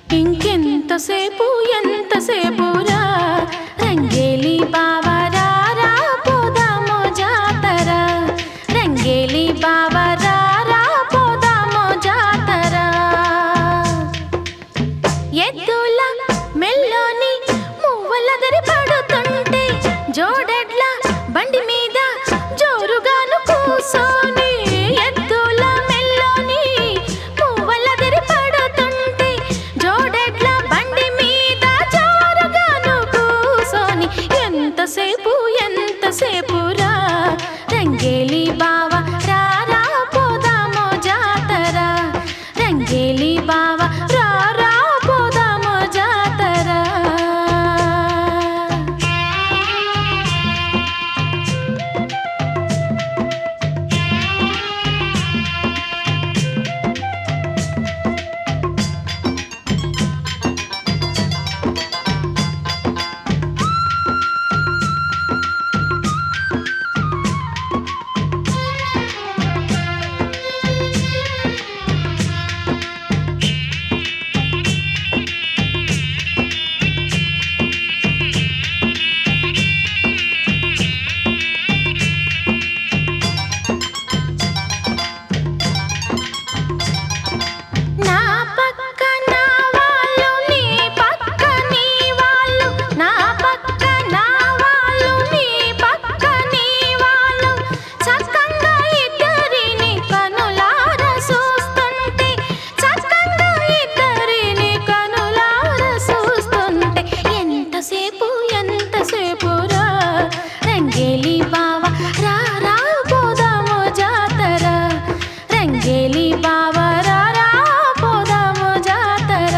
ఇంకెంతసేపు ఎంతసేపురా రంగేలి బావరా రా పోదామో జాతర రంగేలి బావరా రా పోదామో జాతర ఎద్దుల మెల్లోని మువ్వలదరి పడుతుంటే జోడెడ్ల బండి మీద జోరుగాను కూసోని ఎద్దుల మెల్లోని మువ్వలదరి పడుతుంటే జోడెడ్ల బండి మీద జోరుగాను కూసోని ఎంతసేపు ఎంతసేపురా రంగేలి బావ రా రా పోదామో జాతర రంగేలి బావ రా రా పోదామో జాతర నా పక్క నా వాళ్ళు నీ పక్క నీ వాళ్ళు నా పక్క నా వాళ్ళు నీ పక్క నీ వాళ్ళు చక్కంగా ఇద్దరిని కనులార చూస్తుంటే చక్కంగా ఇద్దరిని కనులార చూస్తుంటే ఎంతసేపు ఎంతసేపురా రంగేలి బావ రా రా పోదామో జాతర రంగేలి బావ రా రా పోదామో జాతర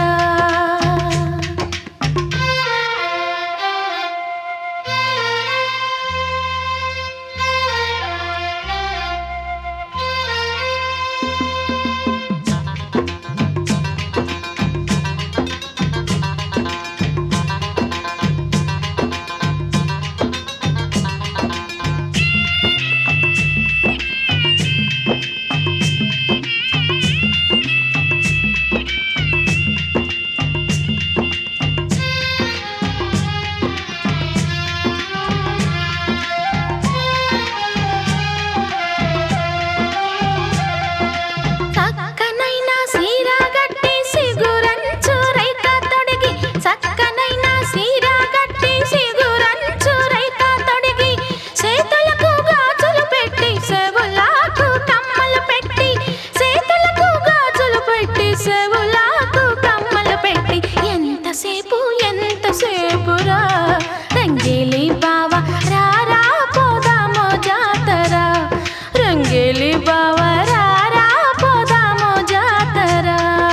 చక్కనైన సీర గట్టి సిగురంచు రైక తొడిగి చక్కనైన సీర గట్టి సిగురంచు రైక తొడిగి చేతులకు గాజులు పెట్టి చెవులకు కమ్మలు పెట్టి చేతులకు గాజులు పెట్టి చెవులకు కమ్మలు పెట్టి ఎంతసేపు ఎంతసేపురా రంగేలి బావ రా రా పోదామో జాతర రంగేలి బావ రా రా పోదామో జాతర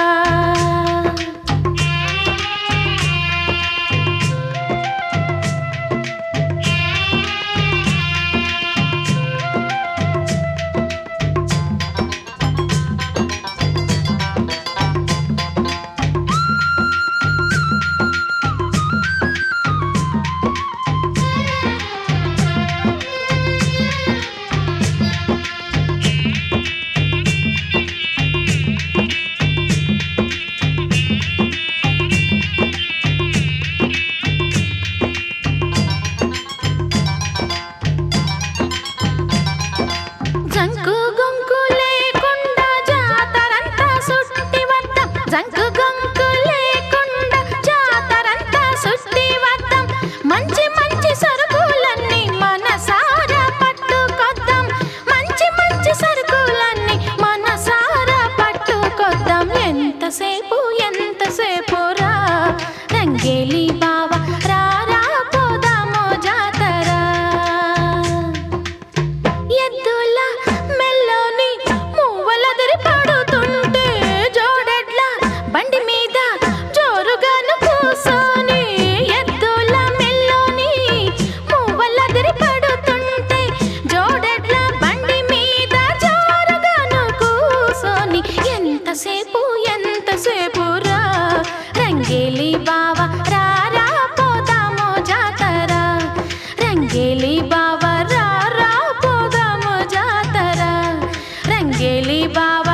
జంకు గొంకు లేకుండా జాతరంతా సుట్టి వద్దాం జంకు గొంకు లేకుండా జాతరంతా సుట్టి వద్దాం మంచి మంచి సరుకులన్నీ మనసారా పట్టుకొద్దాం మంచి మంచి సరుకులన్నీ మనసారా పట్టుకొద్దాం ఎంతసేపు ఎంతసేపురా రంగేలి బావ రా రా పోదామో జాతర ఎద్దుల మెల్లోని మువ్వలదరి పడుతుంటే జోడెడ్ల బండి మీద జోరుగాను కూసోని ఎద్దుల మెల్లోని మువ్వలదరి పడుతుంటే జోడెడ్ల బండి మీద జోరుగాను కూసోని ఎంతసేపు ఎంతసేపురా రంగేలి బావ రా రా పోదామో జాతర రంగేలి బావ రా రా పోదామో జాతర రంగేలి బావ